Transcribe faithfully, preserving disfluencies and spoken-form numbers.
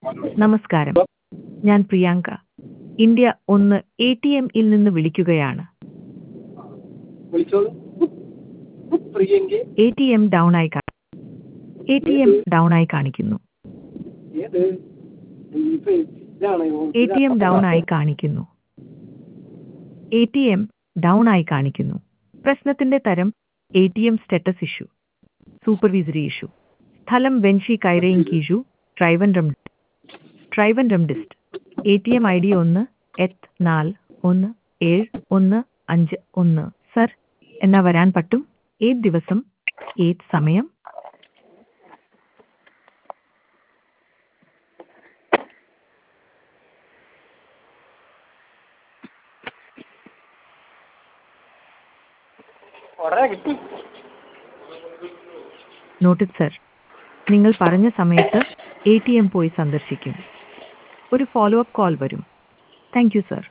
നമസ്കാരം, ഞാൻ പ്രിയാങ്ക. ഇന്ത്യ ഒന്ന് എ ടി എമ്മിൽ നിന്ന് വിളിക്കുകയാണ്. വിളിച്ചോളൂ. പ്രിയങ്കെ എ ടി എം ഡൗൺ ആയി കാ- എ ടി എം ഡൗൺ ആയി കാണിക്കുന്നു. ഏത് ഇപ്പൊ ഇതാണ് എ ടി എം ഡൗൺ ആയി കാണിക്കുന്നു. എ ടി എം ഡൗൺ ആയി കാണിക്കുന്നു. പ്രശ്നത്തിന്റെ തരം A T M status issue, supervisory issue, സ്ഥലം വെൻഷി കൈറയും കീഴു, Trivandrum Trivandrum dist, A T M I D ഒന്ന് എട്ട് നാല് ഒന്ന് ഏഴ് ഒന്ന് അഞ്ച് ഒന്ന്. സർ, എന്നാ വരാൻ പറ്റും? ഏത് ദിവസം, ഏത് സമയം? കൊറേ കിട്ടി. Noted sir. നിങ്ങൾ പറഞ്ഞ സമയത്ത് എ ടി എം പോയി സന്ദർശിക്കും. ഒരു ഫോളോ അപ്പ് കോൾ വരും. Thank you sir.